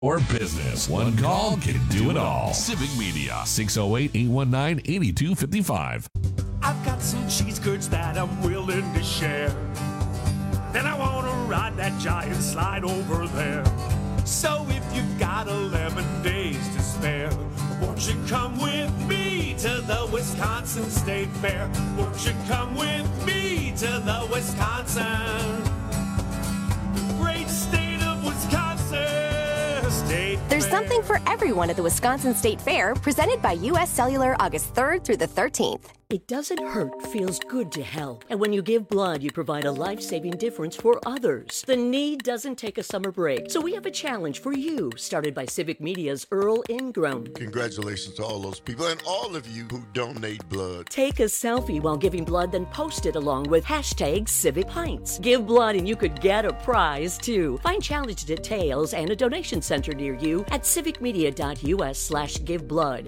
or business. One call can do it all. Civic Media, 608-819-8255. I've got some cheese curds that I'm willing to share. Then I want to ride that giant slide over there. So if you've got 11 days to spare, won't you come with me to the Wisconsin State Fair? Won't you come with me to the Wisconsin, the great state of Wisconsin State There's Fair. something for everyone at the Wisconsin State Fair, presented by U.S. Cellular August 3rd through the 13th. It doesn't hurt, feels good to help. And when you give blood, you provide a life-saving difference for others. The need doesn't take a summer break. So we have a challenge for you, started by Civic Media's Earl Ingram. Congratulations to all those people and all of you who donate blood. Take a selfie while giving blood, then post it along with hashtag Civic Pints. Give blood and you could get a prize, too. Find challenge details and a donation center near you at civicmedia.us/giveblood.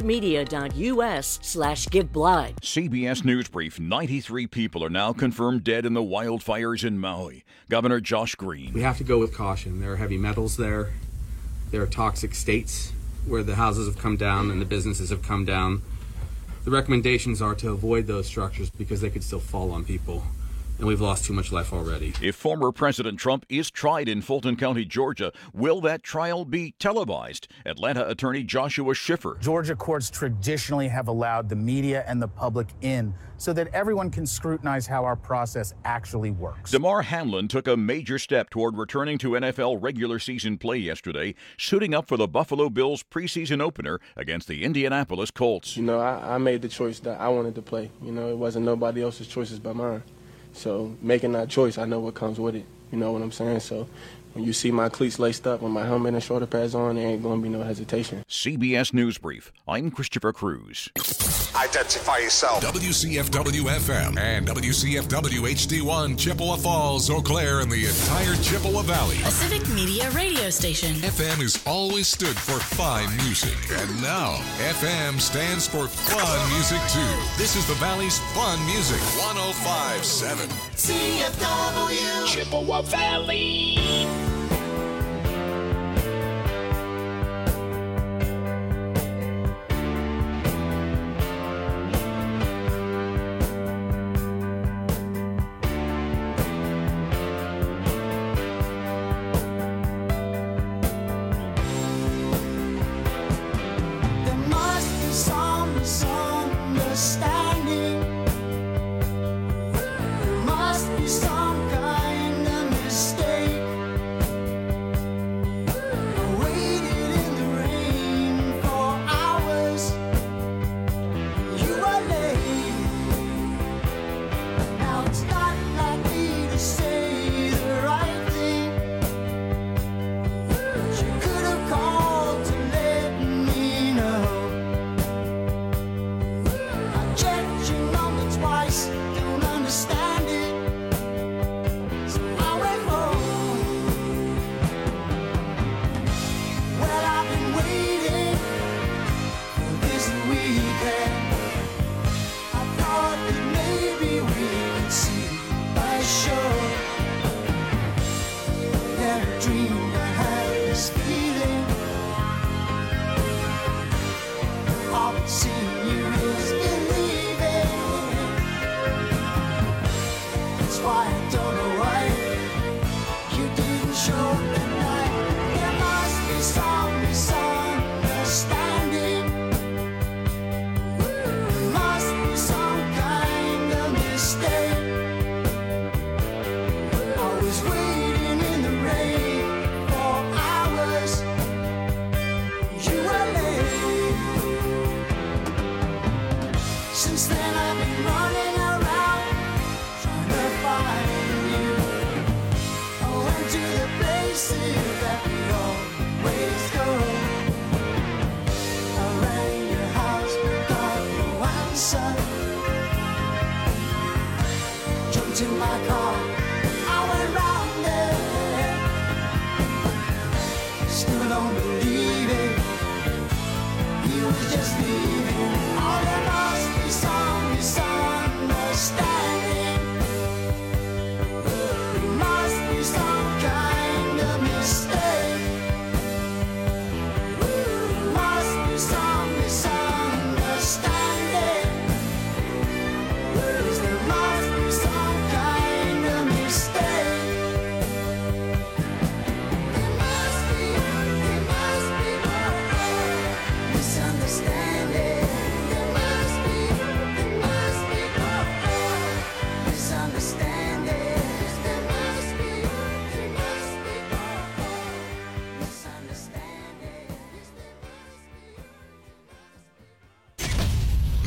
civicmedia.us/giveblood. CBS News Brief. 93 people are now confirmed dead in the wildfires in Maui. Governor Josh Green. We have to go with caution. There are heavy metals there. There are toxic states where the houses have come down and the businesses have come down. The recommendations are to avoid those structures because they could still fall on people. And we've lost too much life already. If former President Trump is tried in Fulton County, Georgia, will that trial be televised? Atlanta attorney Joshua Schiffer. Georgia courts traditionally have allowed the media and the public in so that everyone can scrutinize how our process actually works. Damar Hamlin took a major step toward returning to NFL regular season play yesterday, suiting up for the Buffalo Bills preseason opener against the Indianapolis Colts. You know, I made the choice that I wanted to play. You know, it wasn't nobody else's choices but mine. So making that choice, I know what comes with it. You know what I'm saying? So when you see my cleats laced up with my helmet and shoulder pads on, there ain't going to be no hesitation. CBS News Brief. I'm Christopher Cruz. Identify yourself. WCFW-FM and WCFW-HD1, Chippewa Falls, Eau Claire, and the entire Chippewa Valley. A Civic Media radio station. FM has always stood for fine music. And now, FM stands for fun music, too. This is the Valley's fun music. 105.7. CFW. Chippewa Valley.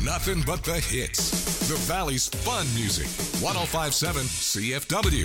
Nothing but the hits. The Valley's fun music. 105.7 CFW.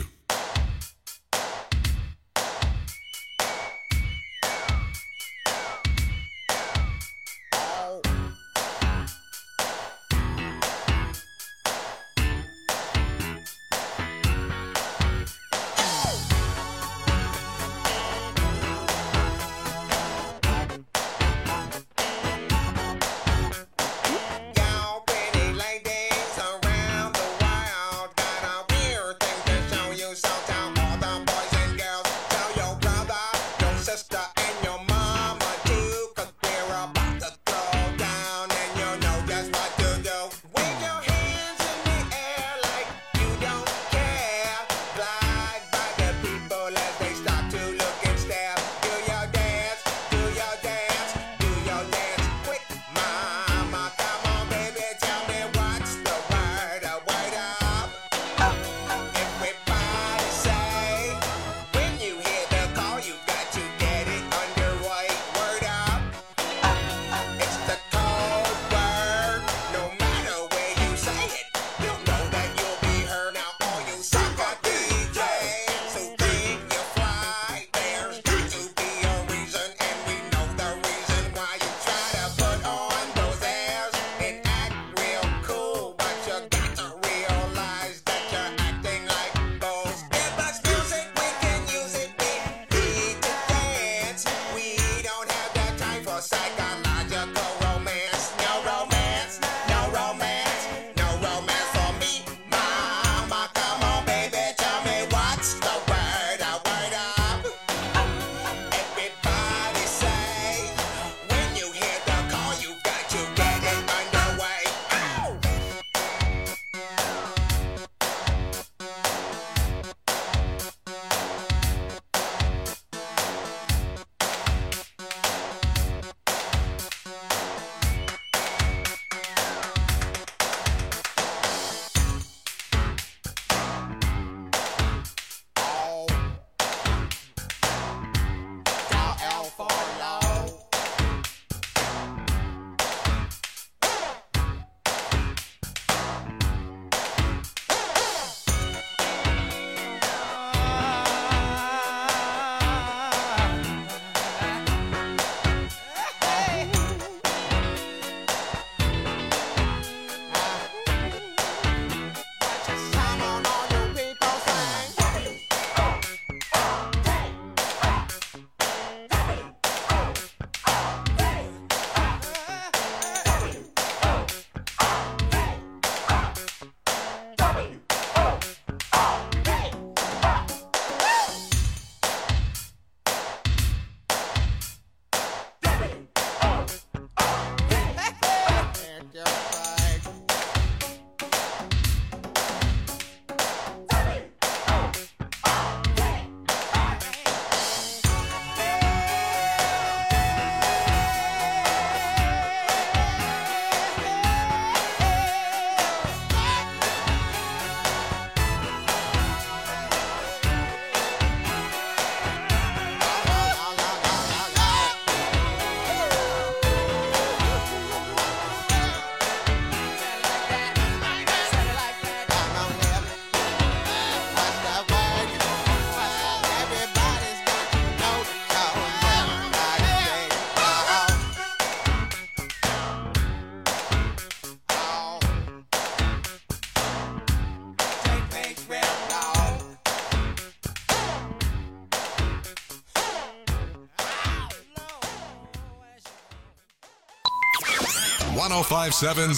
.105.7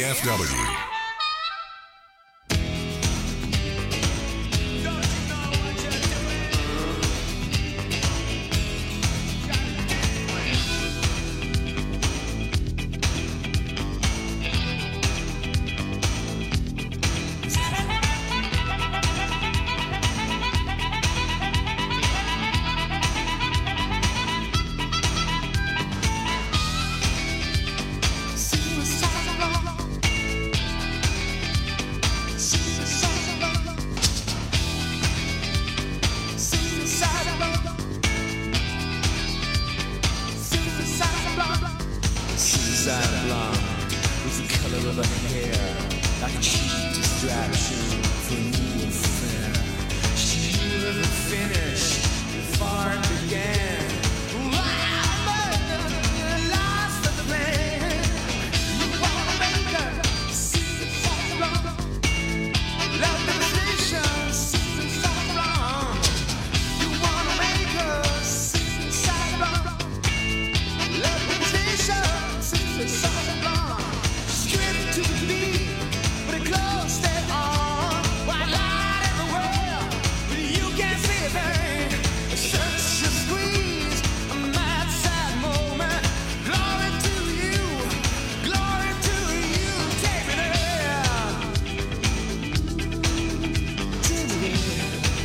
CFW. of her hair, like a cheap distraction for new affair. She knew the finish before it began. Lost the plan. You wanna make her see the song wrong. Love devastation, see the song wrong. You wanna make her see the song wrong. Love devastation, see the song wrong. Straight to the beat, but it close stay on. White light in the world, but you can't see a thing. Search and squeeze, a mad sad moment. Glory to you, take me there. Take me there.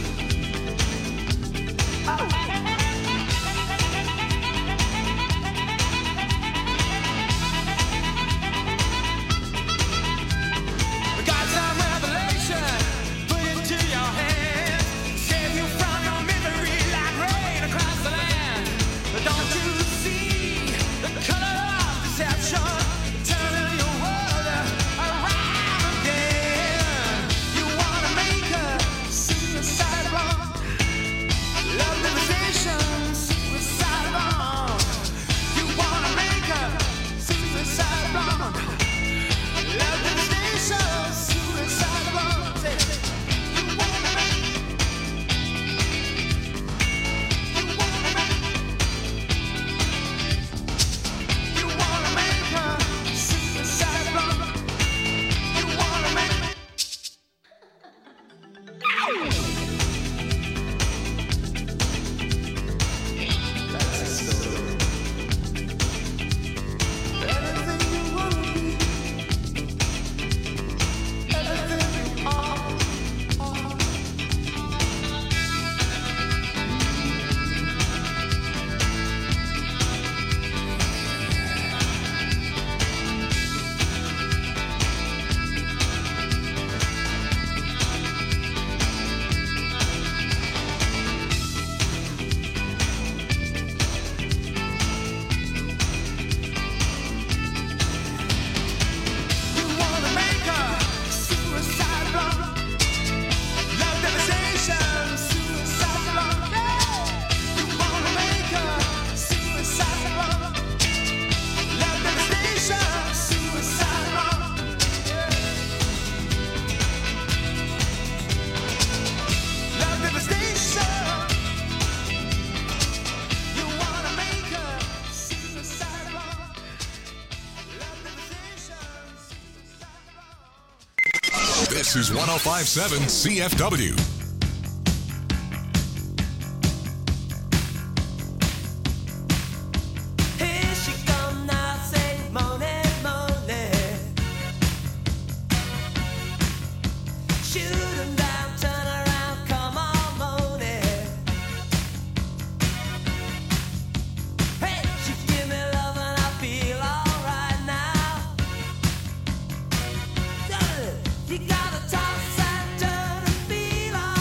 Got some revelation, put it to your hand. Save you from your misery like rain across the land. Don't you see the color of deception? Turning your world around again. You wanna make her suicide wrong. Love devastation, suicide wrong. You wanna make her suicide wrong. Love devastation, suicide wrong. You wanna make her suicide wrong. You wanna make that's the story. Everything you wanna be, everything you are. You wanna make her suicide wrong. Love devastation, suicide wrong. You wanna make her suicide wrong. Love devastation, suicide wrong. Love devastation. You wanna make her suicide wrong. Love devastation, suicide wrong. This is 1057 CFW. Here she come now, say moaning, moaning. Shoot 'em down, turn around, come on, moaning. Hey, she give me love and I feel alright now. You gotta toss and turn and feel alright.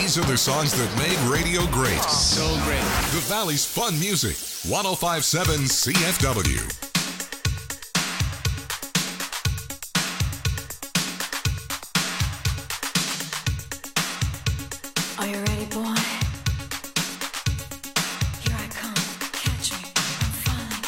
These are the songs that made radio great. So great. The Valley's Fun Music. 105.7 CFW. Are you ready, boy? Here I come. Catch me. I'm falling.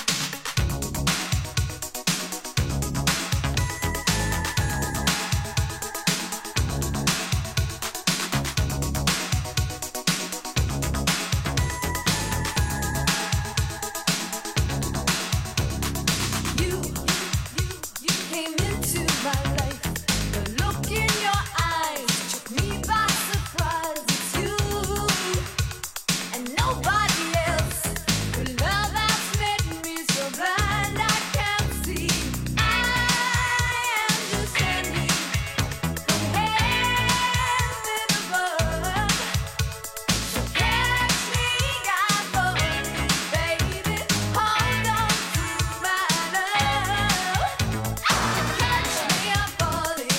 You came into my life. The look in your eyes took me by surprise. It's you and nobody else. Your love has made me so blind I can't see. I am just standing from heaven above. So catch me, I'm falling, baby. Hold on to my love. Catch me, I'm falling.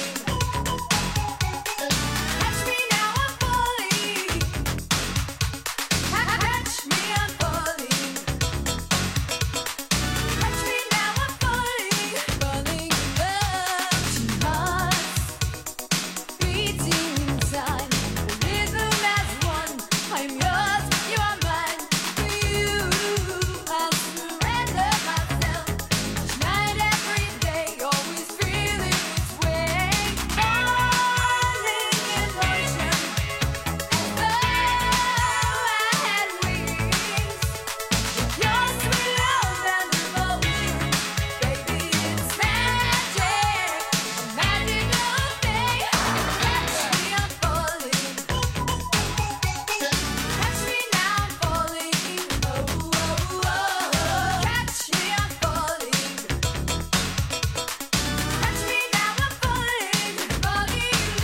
Catch me now, I'm falling. Catch me, I'm falling. Catch me now, I'm falling. Falling in love. Two hearts beating inside. The rhythm as one. I'm yours, you are mine. To you, I surrender myself. Each night, every day, always feeling this way. Falling in motion, as though I had wings. Your sweet love and devotion, baby, it's magic, a magical thing. Catch me, I'm falling. Catch me now, I'm falling. Oh, oh, oh. Catch me, I'm falling. Catch me now, I'm falling. Falling in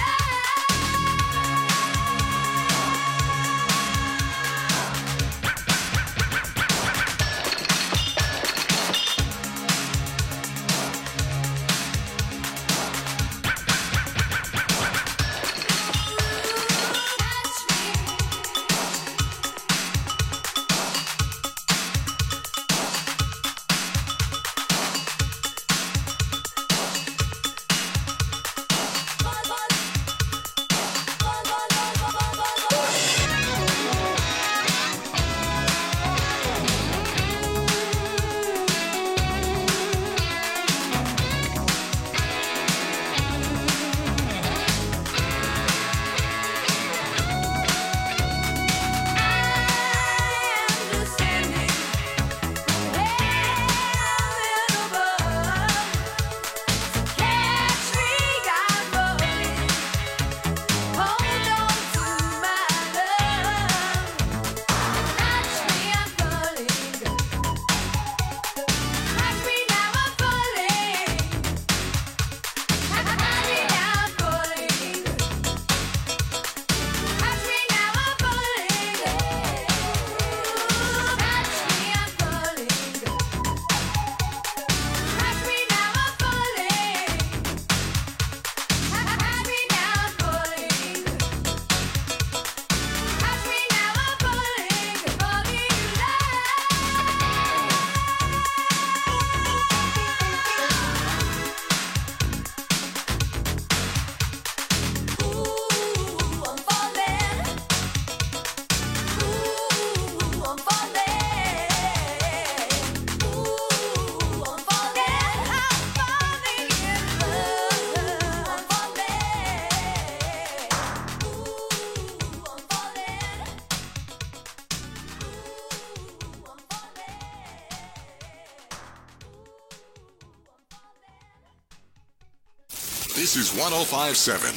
This is 105.7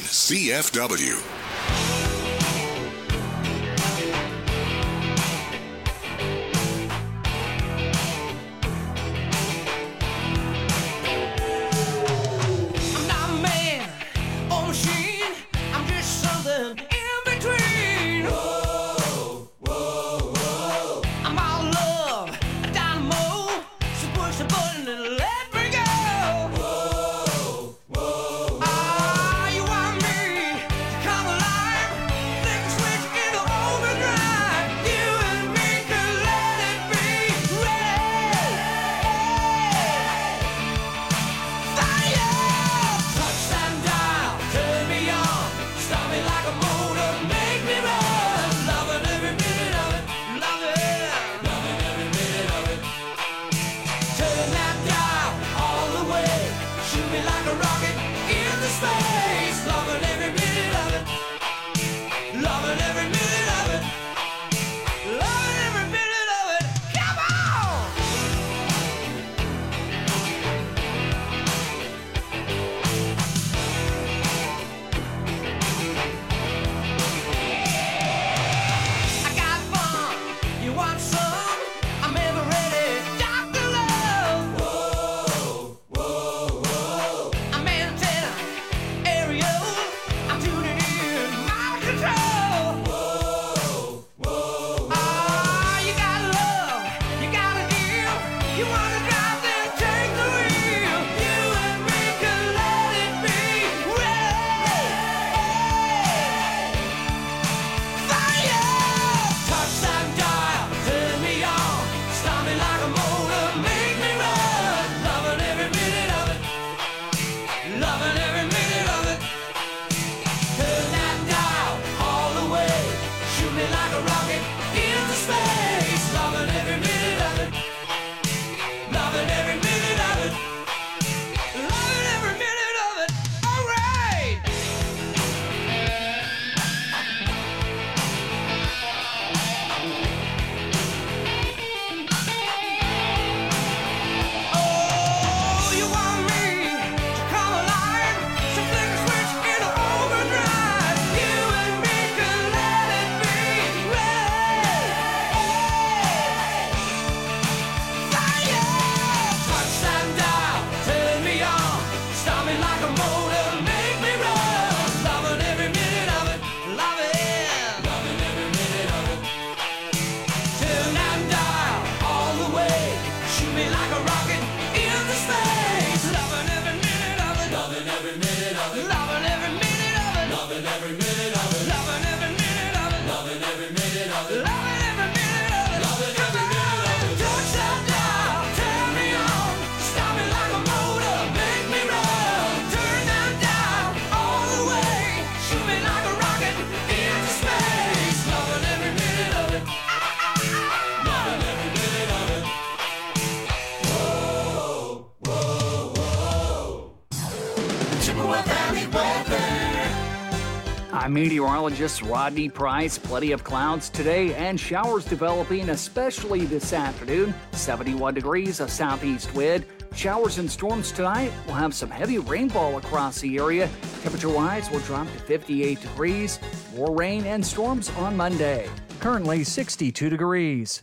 CFW. I'm not a man or machine. I'm just something in between. Whoa, whoa, whoa. I'm all love, a dynamo. So push the button and let me go. Whoa, whoa. Ah, you want me to come alive? Flick a switch I'm meteorologist Rodney Price. Plenty of clouds today and showers developing, especially this afternoon. 71 degrees, a southeast wind. Showers and storms tonight. We'll have some heavy rainfall across the area. Temperature-wise, will drop to 58 degrees. More rain and storms on Monday. Currently 62 degrees.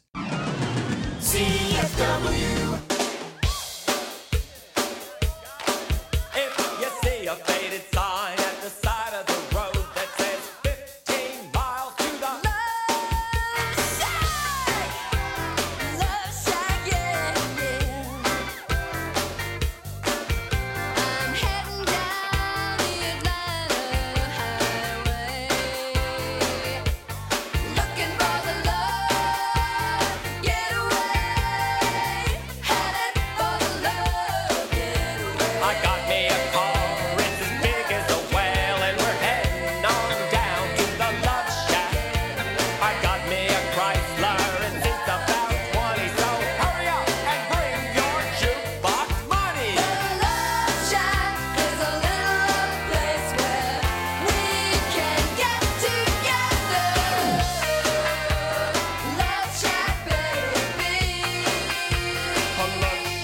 CFW. If you see a faded sign at the side of the road that says 15 miles to the Love Shack, yeah, yeah. I'm heading down the Atlanta highway, looking for the love getaway, headed for the love getaway. I got me a car, it's as big as a whale, and we're heading on down to the Love Shack. I got me a Chrysler, and it's about 20, so hurry up and bring your jukebox money. The Love Shack is a little place where we can get together. Love Shack, baby. Love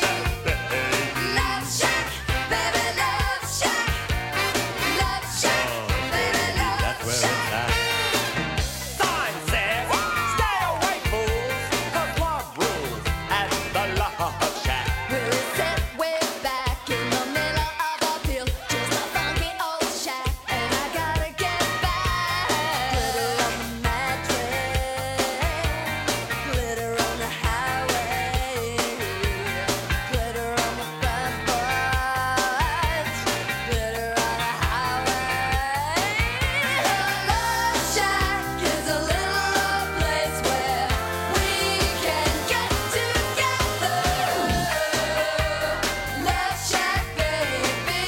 Shack, baby, Love Shack. Love Shack, baby, Love Shack. Sign says, stay away, fools, 'cause love rules at the Love Shack. We're set way back in the middle of a field, just a funky old shack, and I gotta get back. Glitter on the mattress, glitter on the highway, glitter on the front porch, glitter on the highway. The Love Shack is a little place where we can get together. Love Shack, baby.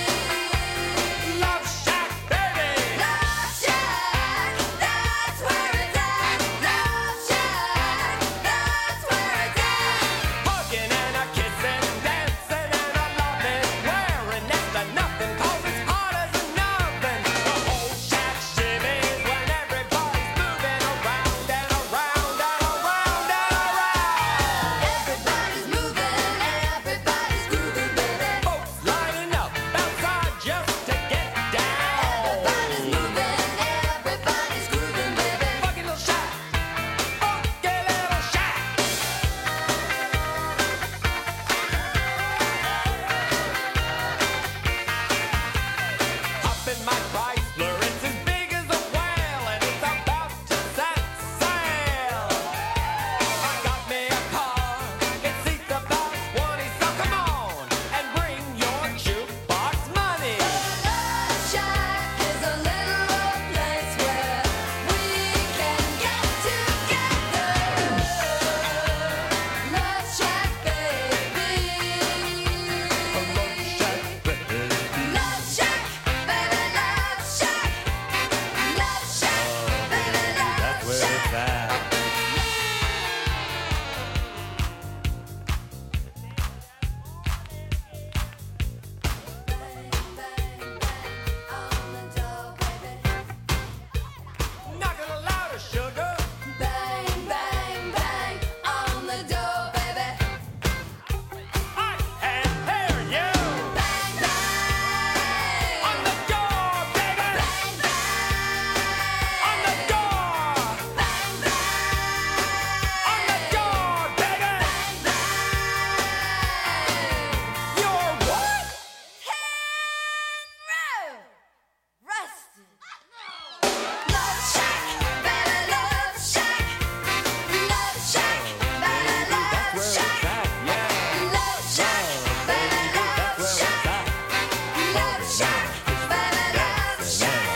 Love Shack, baby. Love Shack, that's where it's at. Love Shack, that's where it's at. Hugging and a kissing, dancing and a loving, wearing next to nothing 'cause it's hot as an oven. The whole shack shimmies when everybody's moving around and around and around and around. Everybody's moving, everybody's grooving, baby. Folks lining up outside just to get down. Everybody's moving, everybody's grooving, baby. Funky little shack, funky little shack. Hop in my Chrysler, it's as big as a whale, and it's about to set sail. I got me a car, it seats about 20, so come on and bring your jukebox money. Love Shack is a little place where we can get together. Love Shack, baby. Love Shack, baby, Love Shack. Love Shack, baby, Love Shack. Knock it louder, sugar. Bang, bang, bang on the door, baby. I can hear you. Bang, bang On the door, baby. bang, bang On the door. bang, bang On the door, baby. You're what? Rusted. Love Shack, baby, Love Shack. Love Shack, baby, Love Shack. Love Shack, baby, Love Shack. Love Shack, baby, Love Shack.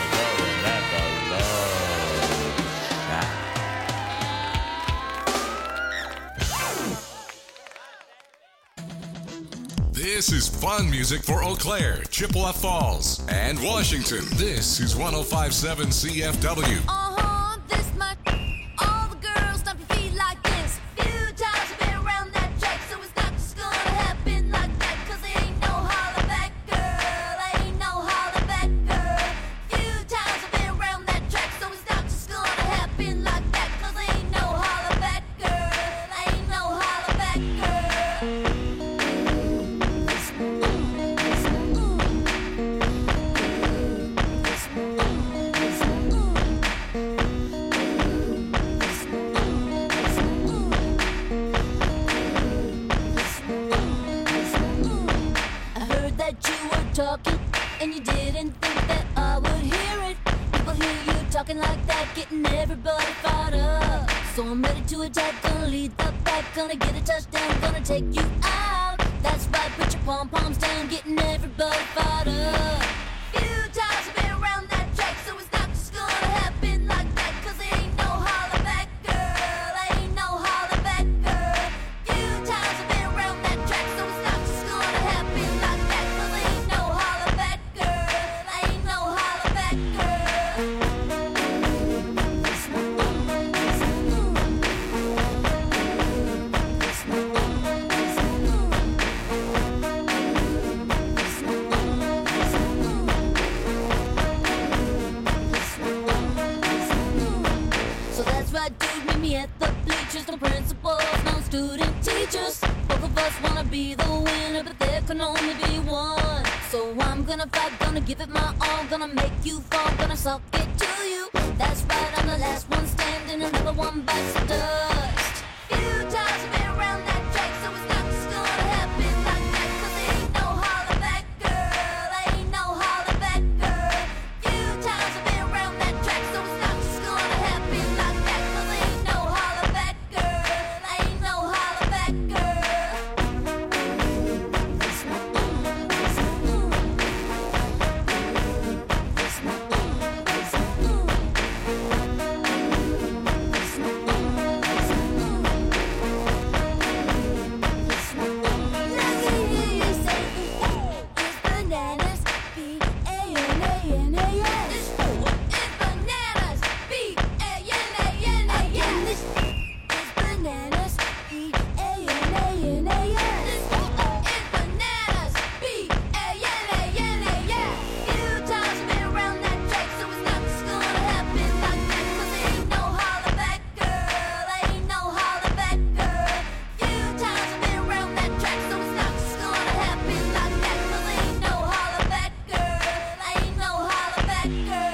This is fun music for Eau Claire, Chippewa Falls, and Washington. This is 105.7 CFW. This much. All the girls stomp your feet like this. Few times I've been around that track, so it's not just gonna happen like that. 'Cause there ain't no holler back, girl. Ain't no holler back, girl. Few times I've been around talking, and you didn't think that I would hear it. People hear you talking like that, getting everybody fired up. So I'm ready to attack, gonna lead the pack, gonna get a touchdown, gonna take you out. That's right, put your pom-poms down, getting everybody fired up. Few times I've been around that track, so it's not just gonna happen like that, 'cause there ain't no holler back, girl. Ain't no holler back, girl. Few times I've been around that track, so it's not just gonna happen like that, 'cause there ain't no holler back, girl. Ain't no holler back, So that's right, dude, meet me at the bleachers. No principals, no student teachers. Both of us wanna be the winner, but there can only be one. So I'm gonna fight, gonna give it my all, gonna make you fall, gonna suck it to you. That's right, I'm the last one standing, another one bites the dust. Few times I've been around that track, so it's not just gonna happen like that, 'cause there ain't no holler back, girl. Ain't no holler back, girl. Few times I've been around that track, so it's not just gonna happen like that, 'cause there ain't no holler back, girl. Ain't no holler back, bananas, B-A-N-A-N-A-S. It's bananas, B-A-N-A-N-A-S. It's bananas, B-A-N-A-N-A-S. It's bananas, B-A-N-A-N-A-S. Few times I've been around that track, so it's not just gonna happen like that, 'cause there ain't no holler back, girl. Ain't no holler back, girl. Few times I've been around that track, so it's not just gonna happen like that, 'cause there ain't no holler back, girl. Ain't no holler back,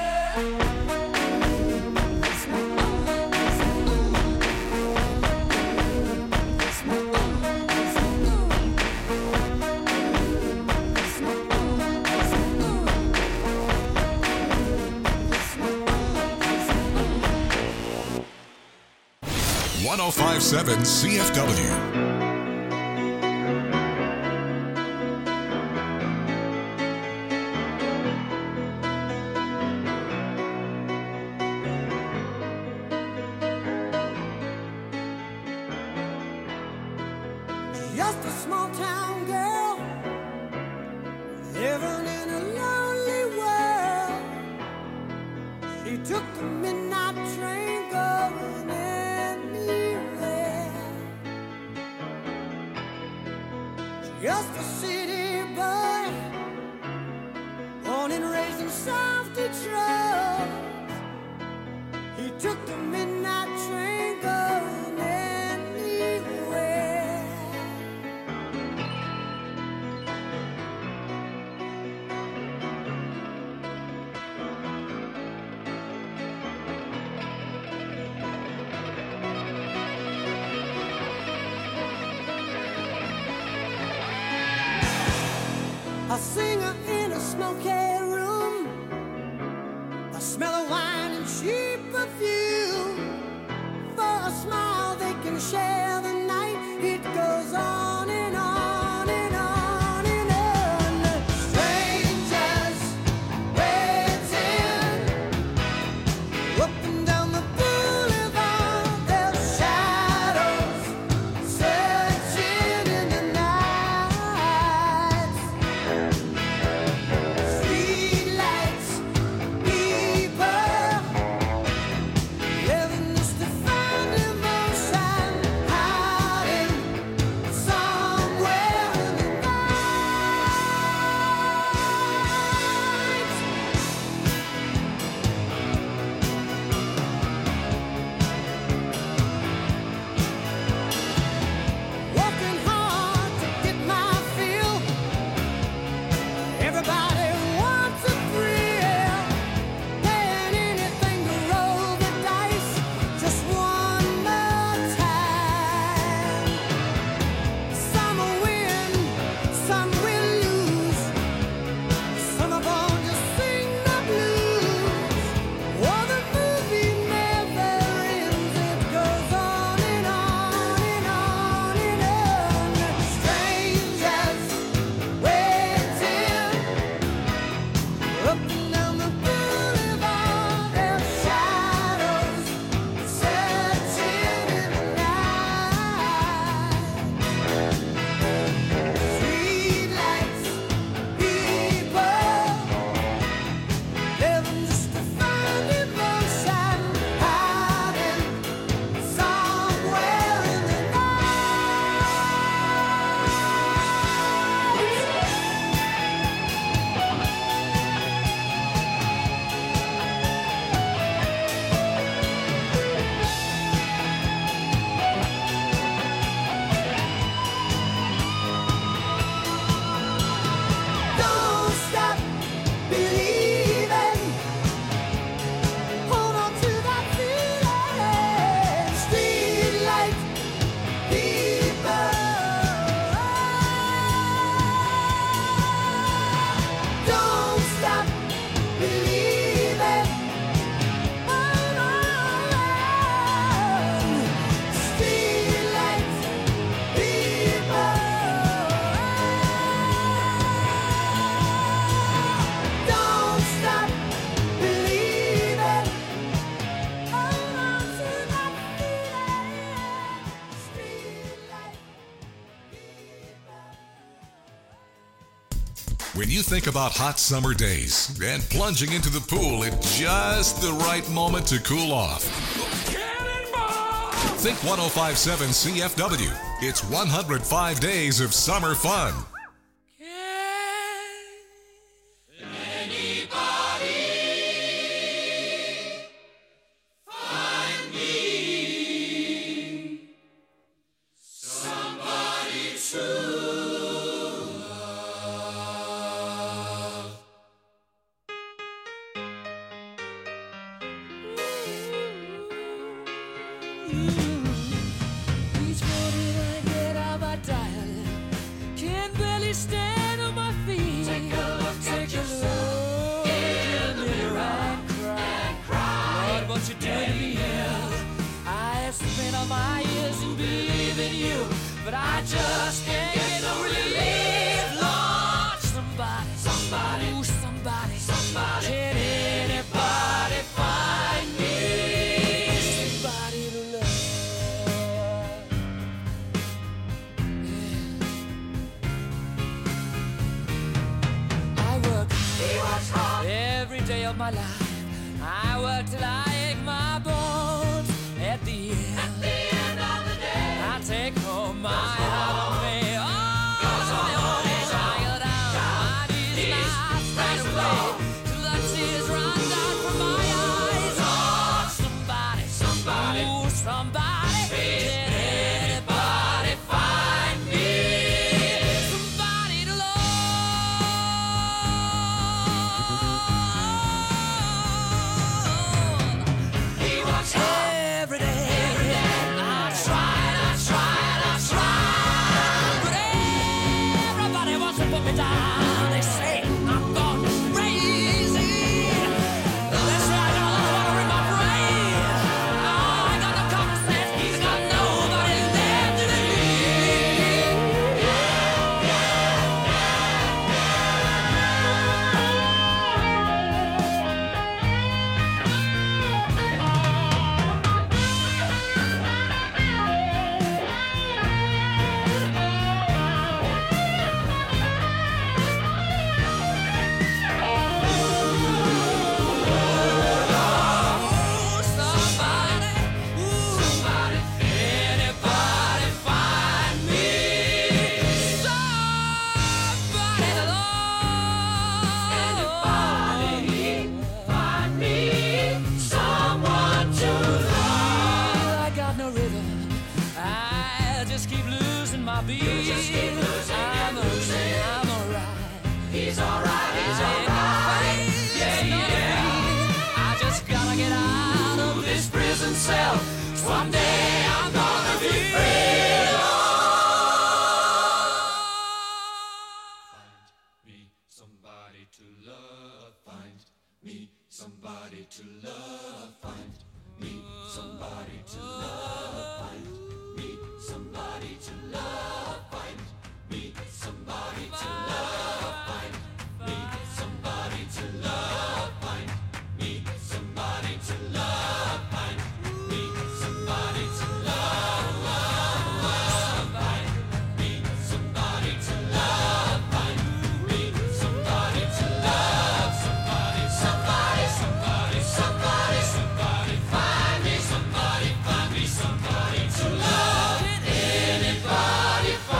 Girl. 1057 CFW. Just a small town girl living in a lonely world. She took the midnight train going anywhere. Just a city boy, born and raised in South Detroit. He took the midnight train going anywhere. A singer in a smoky room, a smell of wine and cheap perfume. For a smile they can share the night. It goes on and on and on and on. Strangers waiting up and down the boulevard. Their shadows searching in the night. Streetlights, people living just to find emotion. How When you think about hot summer days and plunging into the pool at just the right moment to cool off, think 105.7 CFW. It's 105 days of summer fun. Each morning I get out my diet, can barely stand on my feet. Take a look at yourself in the mirror and cry. Lord, what you doing to me? I have spent all my years in believing you, but I just can't get no relief. Lord, somebody, ooh, somebody, can anybody find me? Somebody to love. I work hard every day of my life. I work till I ache my bones. At the end of the day, I take home my heart on me. Oh, I go down my knees right away till the tears run down from my eyes. Oh, somebody, ooh, somebody, can anybody find me? Somebody to love. He works hard every day. I try, but everybody wants to put me down. They say I'm gone crazy. They say I got a lot of water in my brain. I ain't got no common sense. He's got nobody left to anybody find me? Somebody to love. Anybody find me? Someone to love. I got no rhythm. I just keep losing my beat. I'm alright. He's alright. Yeah. I just gotta get out of this prison cell. Someday I'm gonna be free. Find me somebody to love. Find me somebody to love. Find me somebody to love. Find me somebody to love. Find me somebody to love. Find me somebody to love. Find me somebody to love. Find me somebody to love. Find me somebody to love. Find me somebody to love. Somebody. Find me somebody. Find me somebody to love. Can anybody find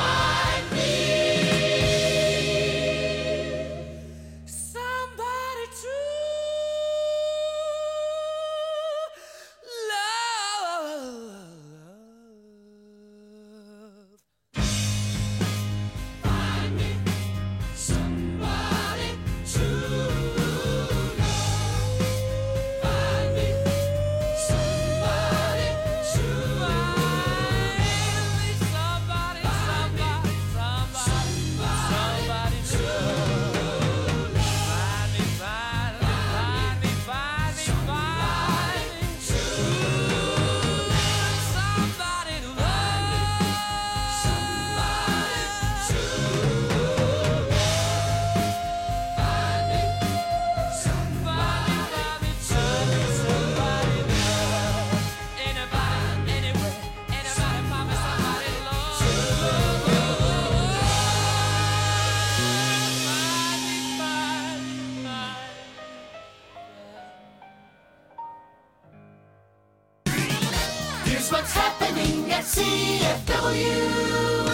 Here's what's happening at CFW.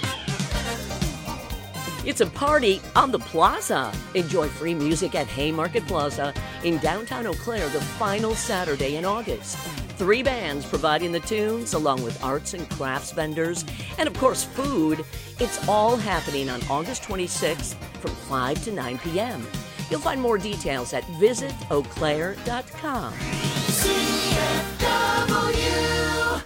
It's a party on the plaza. Enjoy free music at Haymarket Plaza in downtown Eau Claire the final Saturday in August. 3 bands providing the tunes, along with arts and crafts vendors, and of course food. It's all happening on August 26th from 5 to 9 p.m. You'll find more details at visitauclaire.com. CFW.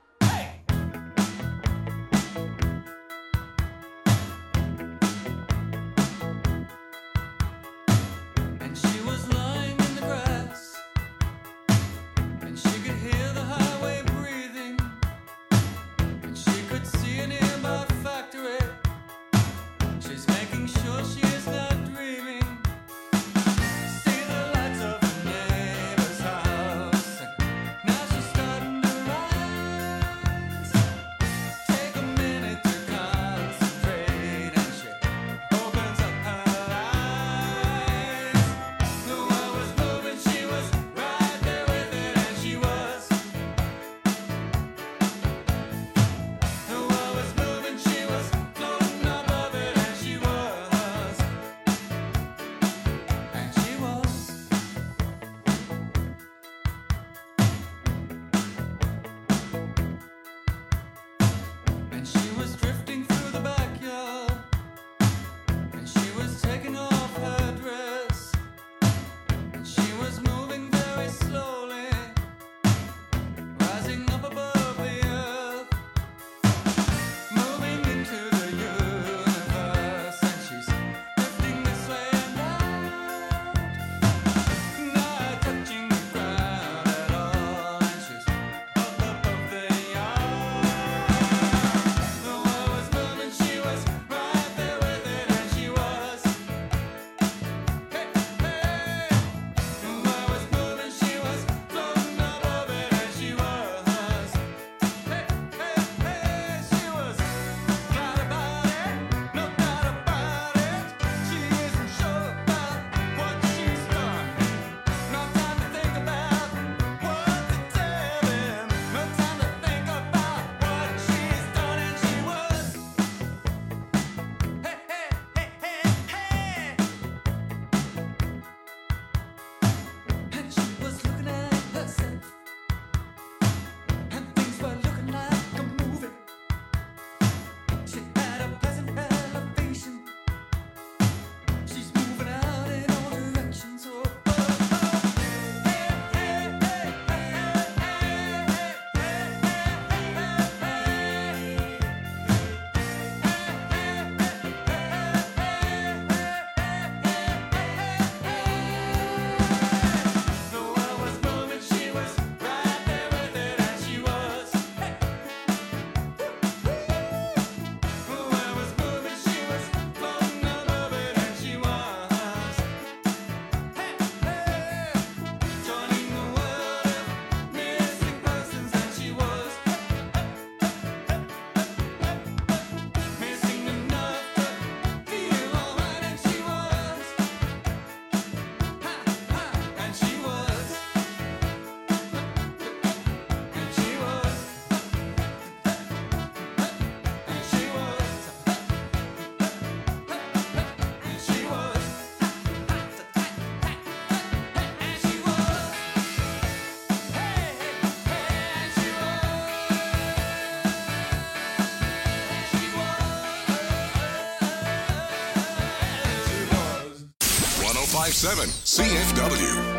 And she was lying in the grass, and she could hear the highway breathing, and she could see a nearby factory. She's making sure she is not dreaming. See the lights of her neighbor's house, and now she's starting to rise. Take a minute to concentrate, and she opens up her eyes. The world was moving, she was right there with it, and she was. The world was moving, she was floating above it, and she was. And she was. And she was drifting through the backyard, and she was taking off her dress, and she was moving very slowly, rising up above the earth, moving into the universe, and she's drifting this way and out, not touching the ground at all, and she's up above the yard. The world was moving, she was right there with it, and she was. Hey, hey. The world was moving, she was floating above it, and she was. Hey, hey, hey, she was right about it, no doubt about it. She isn't sure about what she's done. No time to think about what to tell him. No time to think about what she's done, and she was. Hey, hey, hey, hey, hey. And she was looking at herself, and things were looking like a movie. She had a pleasant elevation. She's moving out in all directions. Oh, oh, oh. Hey, hey, hey, hey, the world was moving, she was right there with it, and she was. The world was moving, she was floating above it, and she was. Joining the world of missing persons, and she was. Missing enough to feel alright, and she was. And she was. And she was. And she was. And she was. And she was. Hey, and she was. 1057 CFW.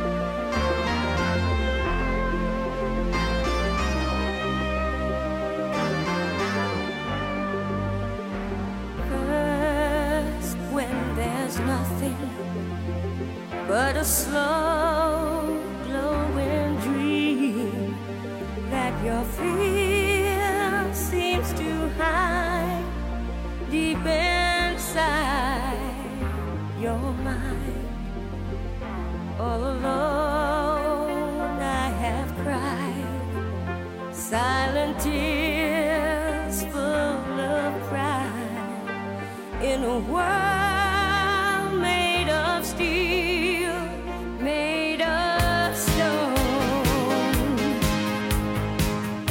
First, when there's nothing but a slow glowing dream that your fear seems to hide deep inside your mind. All alone I have cried silent tears full of pride in a world made of steel, made of stone.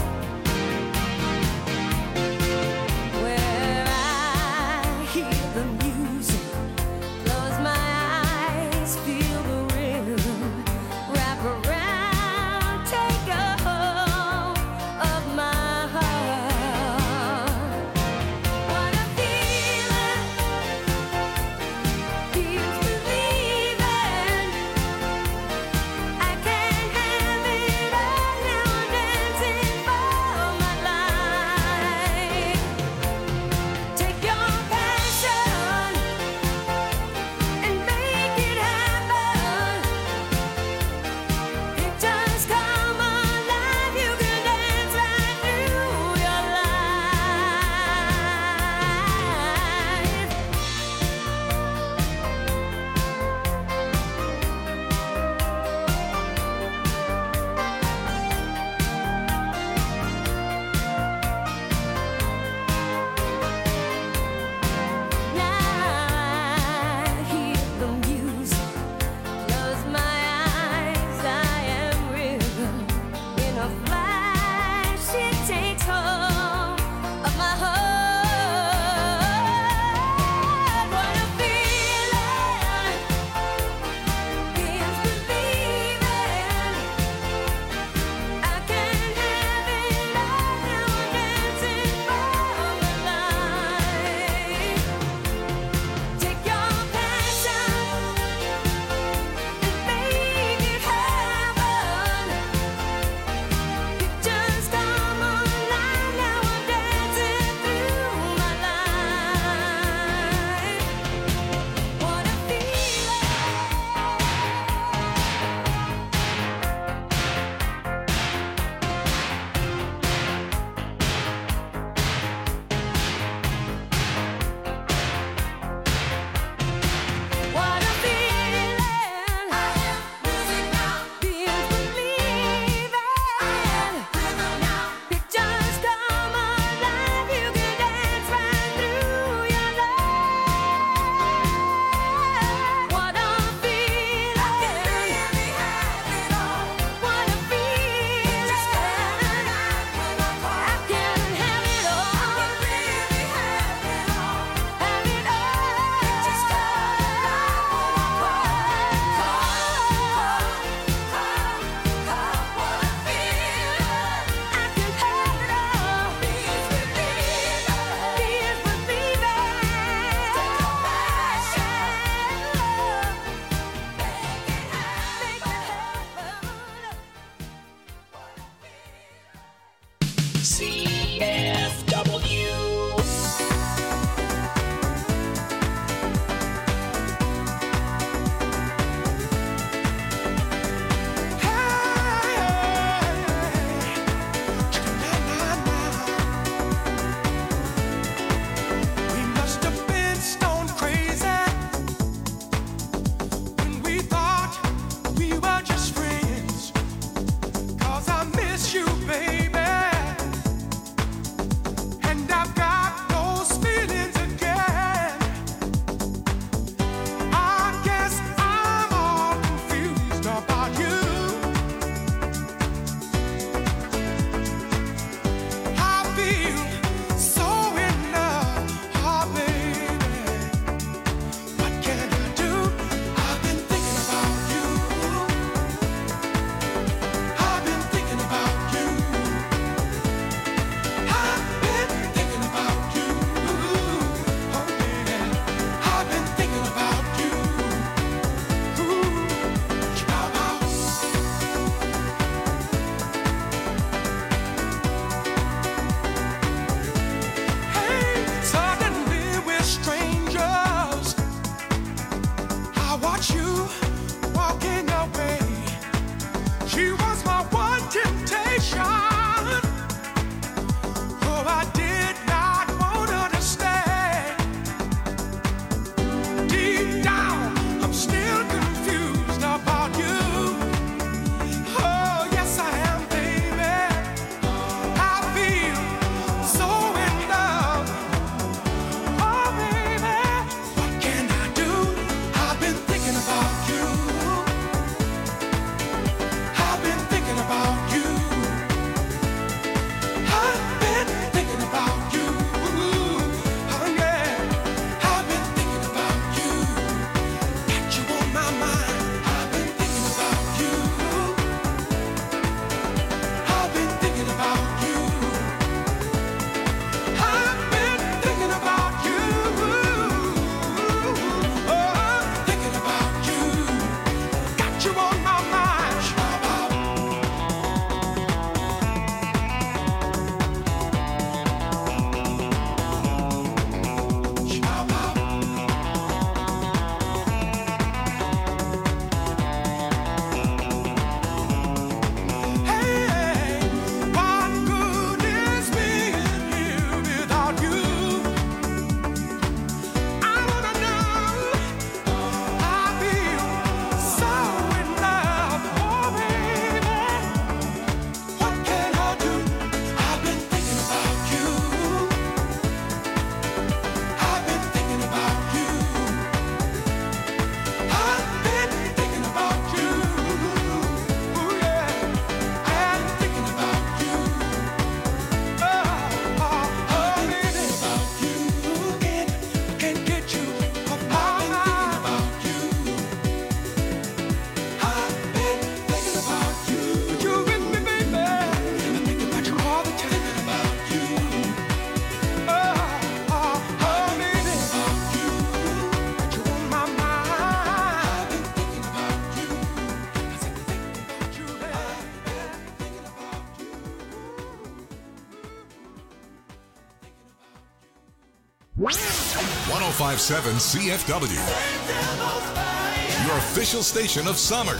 1057 CFW. Your official station of summer.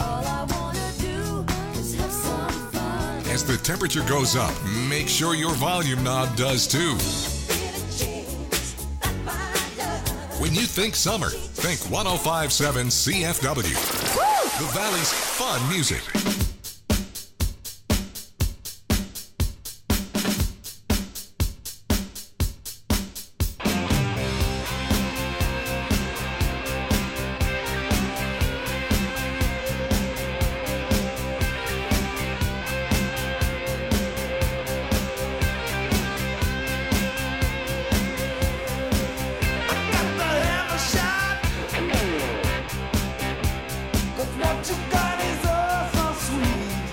As the temperature goes up, make sure your volume knob does too. When you think summer, think 1057 CFW. The Valley's fun music. What you got is all so sweet.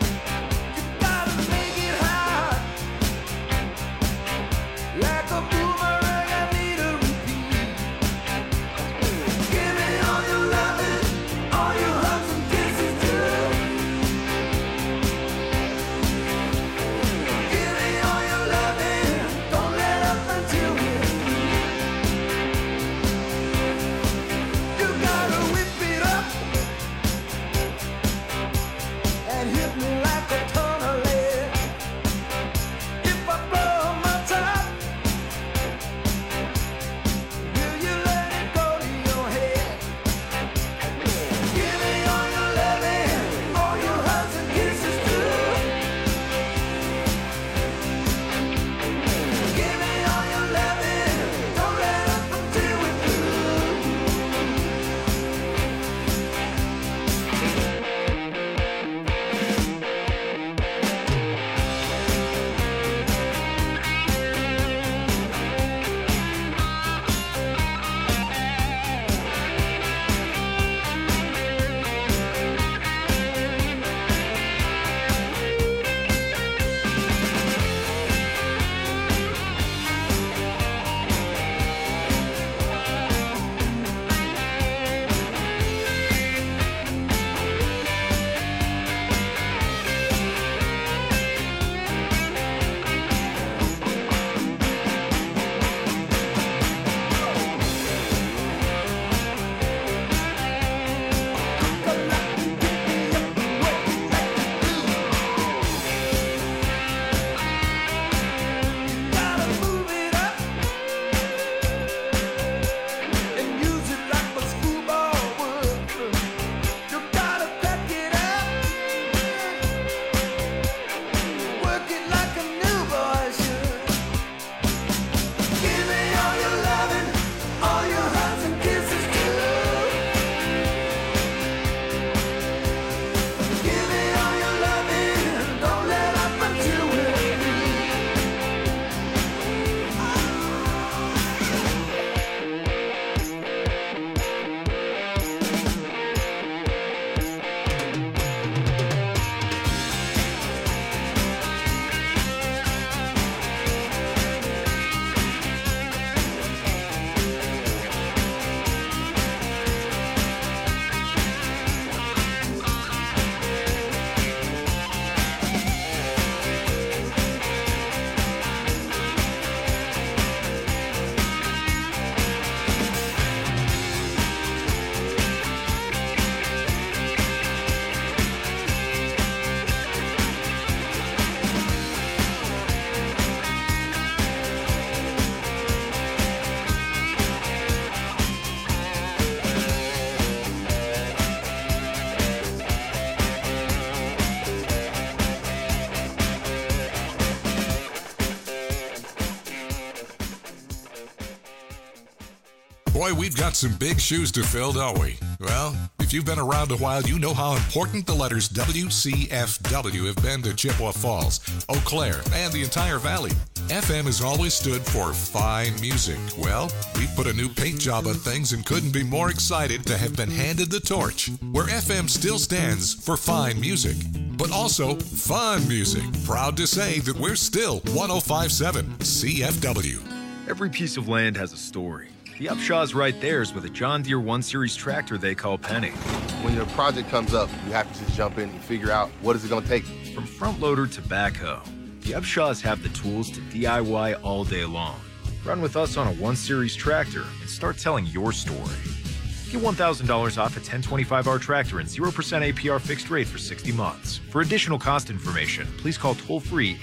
Boy, we've got some big shoes to fill, don't we? Well, if you've been around a while, you know how important the letters WCFW have been to Chippewa Falls, Eau Claire, and the entire valley. FM has always stood for fine music. Well, we put a new paint job on things and couldn't be more excited to have been handed the torch, where FM still stands for fine music, but also fun music. Proud to say that we're still 105.7 CFW. Every piece of land has a story. The Upshaw's right there is with a John Deere 1 Series tractor they call Penny. When your project comes up, you have to just jump in and figure out what is it going to take. From front loader to backhoe, the Upshaws have the tools to DIY all day long. Run with us on a 1 Series tractor and start telling your story. Get $1,000 off a 1025R tractor and 0% APR fixed rate for 60 months. For additional cost information, please call toll-free